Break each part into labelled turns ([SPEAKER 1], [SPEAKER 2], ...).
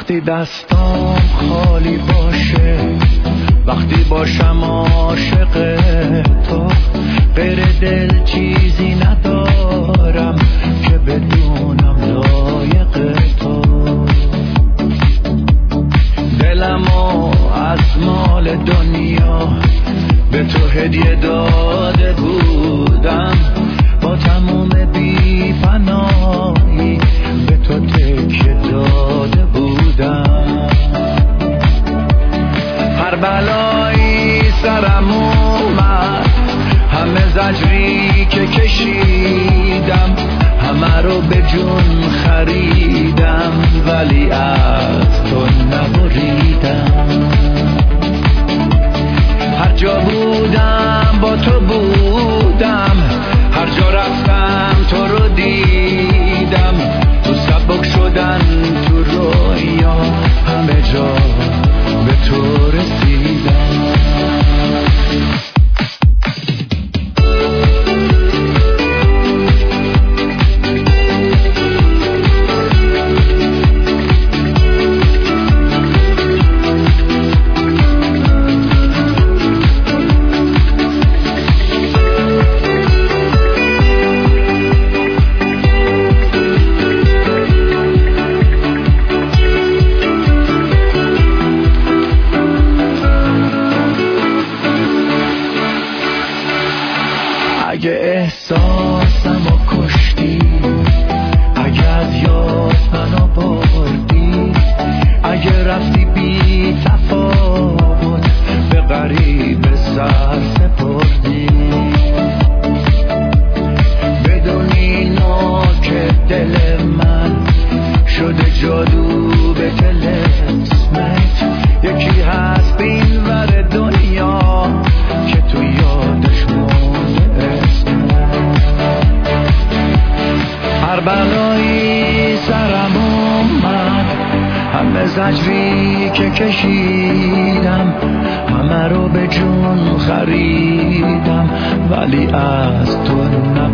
[SPEAKER 1] وقتی دستام خالی باشه، وقتی باشم عاشق تو، غیر دل چیزی ندارم که بدونم لایق تو. دلمو از مال دنیا به تو هدیه داده بودم، با تموم بی پناهی به تو تکیه داده بودم. هر بلایی سرم اومد، همه زجری که کشیدم، همه رو به جون خریدم ولی از تو نبریدم. هر جا بودم با تو بودم، هر جا رفتم تو رو دیدم، تو سبک شدن تو رویا همه جا به تو رسیدم. اگه احساسمو کشتی، اگه از یاد منو بردی، اگه رفتی بی تفاوت به غریب سر سپردی، بدونی نوک دل من شده جادو به طلسمت. یکی هست این ور دنیا که تو یادش هر بلایی سرم اومد، همه زجری که کشیدم، همه رو به جون خریدم ولی از تو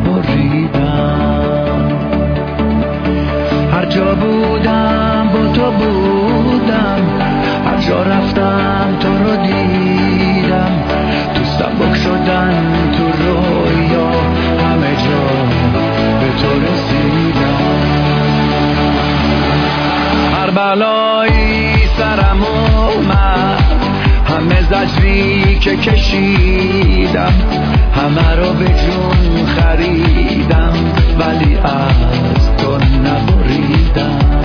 [SPEAKER 1] نبریدم. هر جا بودم با تو بودم، هر جا رفتم تو رو دیدم، تو سبک شدن تو رویا همه جا به تو رسیدم. هر بلایی سرم اومد، همه زجری که کشیدم، همه رو به جون خریدم ولی از تو نبریدم.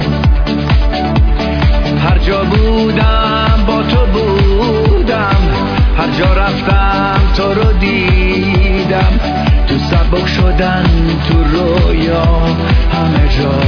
[SPEAKER 1] هر جا بودم با تو بودم، هر جا رفتم تو رو دیدم، تو سبک شدن تو رویا همه جا